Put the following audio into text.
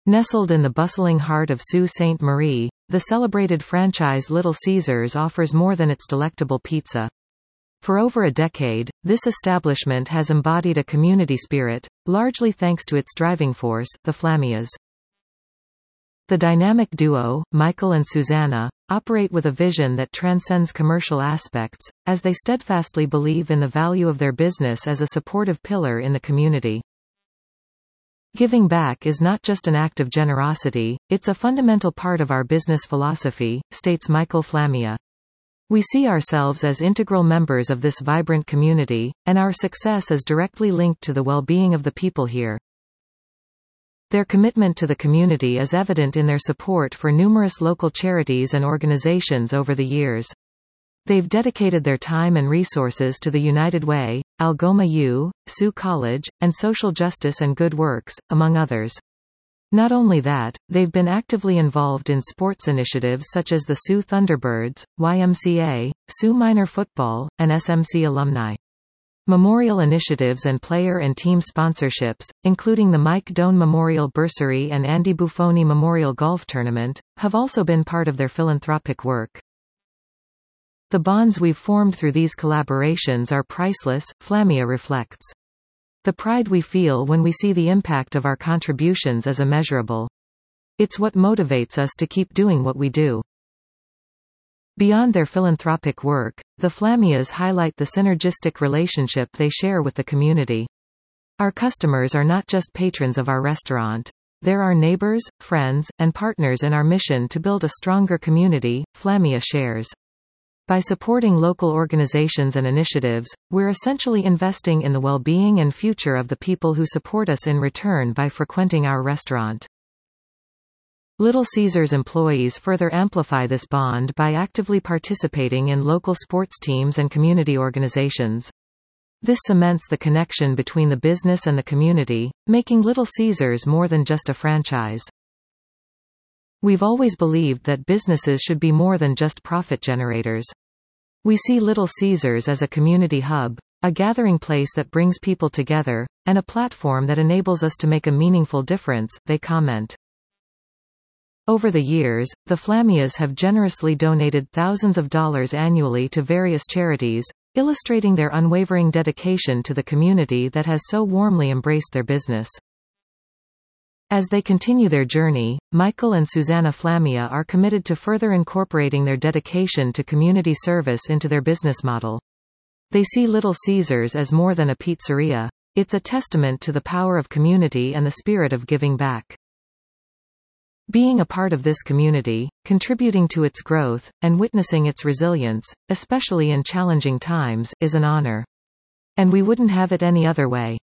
Nestled in the bustling heart of Sault Ste. Marie, the celebrated franchise Little Caesars offers more than its delectable pizza. For over a decade, this establishment has embodied a community spirit, largely thanks to its driving force, the Flamias. The dynamic duo, Michael and Susanna, operate with a vision that transcends commercial aspects, as they steadfastly believe in the value of their business as a supportive pillar in the community. Giving back is not just an act of generosity, it's a fundamental part of our business philosophy, states Michael Flamia. We see ourselves as integral members of this vibrant community, and our success is directly linked to the well-being of the people here. Their commitment to the community is evident in their support for numerous local charities and organizations over the years. They've dedicated their time and resources to the United Way, Algoma U, Sault College, and Social Justice and Good Works, among others. Not only that, they've been actively involved in sports initiatives such as the Sault Thunderbirds, YMCA, Sault Minor Football, and SMC Alumni. Memorial initiatives and player and team sponsorships, including the Mike Doan Memorial Bursary and Andy Buffoni Memorial Golf Tournament, have also been part of their philanthropic work. The bonds we've formed through these collaborations are priceless, Flamia reflects. The pride we feel when we see the impact of our contributions is immeasurable. It's what motivates us to keep doing what we do. Beyond their philanthropic work, the Flamias highlight the synergistic relationship they share with the community. Our customers are not just patrons of our restaurant. They're our neighbors, friends, and partners in our mission to build a stronger community, Flamia shares. By supporting local organizations and initiatives, we're essentially investing in the well-being and future of the people who support us in return by frequenting our restaurant. Little Caesars employees further amplify this bond by actively participating in local sports teams and community organizations. This cements the connection between the business and the community, making Little Caesars more than just a franchise. We've always believed that businesses should be more than just profit generators. We see Little Caesars as a community hub, a gathering place that brings people together, and a platform that enables us to make a meaningful difference, they comment. Over the years, the Flamias have generously donated thousands of dollars annually to various charities, illustrating their unwavering dedication to the community that has so warmly embraced their business. As they continue their journey, Michael and Susanna Flamia are committed to further incorporating their dedication to community service into their business model. They see Little Caesars as more than a pizzeria. It's a testament to the power of community and the spirit of giving back. Being a part of this community, contributing to its growth, and witnessing its resilience, especially in challenging times, is an honor. And we wouldn't have it any other way.